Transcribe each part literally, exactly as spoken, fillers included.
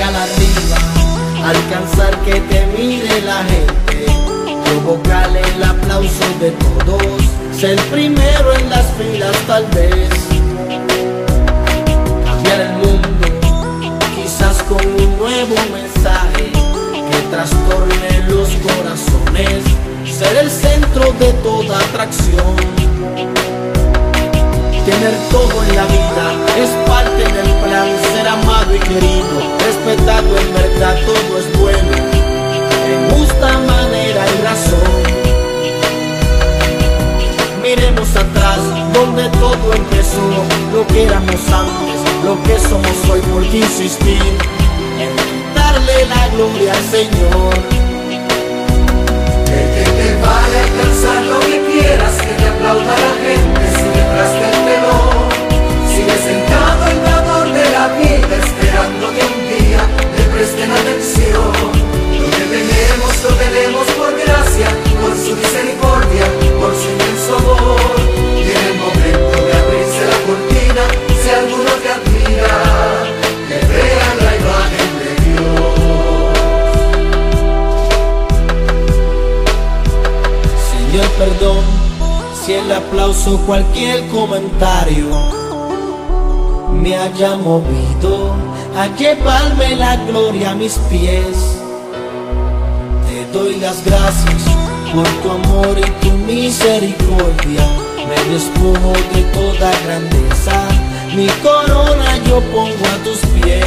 llegar arriba, alcanzar que te mire la gente, provocar el aplauso de todos, ser primero en las filas tal vez, cambiar el mundo, quizás con un nuevo mensaje que trastorne los corazones, ser el centro de toda atracción. Tener todo en la vida es parte del plan, ser amado y querido, respetado, en verdad todo es bueno, en justa manera y razón. Miremos atrás, donde todo empezó, lo que éramos antes, lo que somos hoy, por qué insistir en darle la gloria al Señor. Que, que te vaya a alcanzar lo que quieras, que te aplauda la gente, sigue tras del telón, sigue sentado el dador de la vida, esperando que un día le presten atención. Lo que tenemos, lo tenemos por gracia, por su misericordia, por su inmenso amor. Y en el momento de abrirse la cortina, si alguno te admira, que vean la imagen de Dios. Señor, perdón si el aplauso, cualquier comentario me haya movido a llevarme la gloria a mis pies. Te doy las gracias por tu amor y tu misericordia, me despojo de toda grandeza, mi corona yo pongo a tus pies.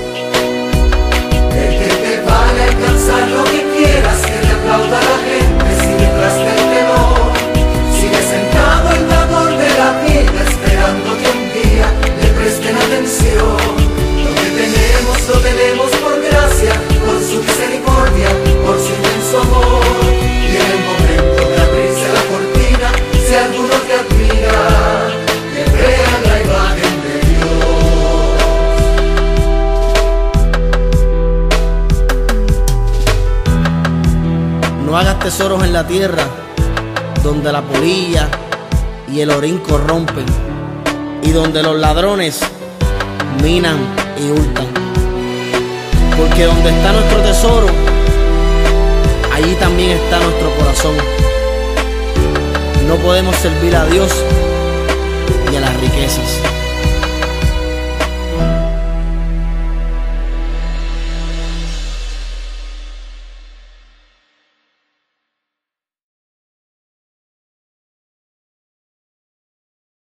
Que, que te vaya a alcanzar lo que quieras, que te aplauda la gente, sigue tras del telón, sigue sentado el dador de la vida, esperando que un día le presten atención. Lo que tenemos, lo tenemos por gracia, por su misericordia, por su inmenso amor. Y en el momento de abrirse la cortina, si alguno te admira, que vean la imagen de Dios. No hagas tesoros en la tierra, donde la polilla y el orín corrompen, y donde los ladrones minan y hurtan. Porque donde está nuestro tesoro, allí también está nuestro corazón. No podemos servir a Dios y a las riquezas.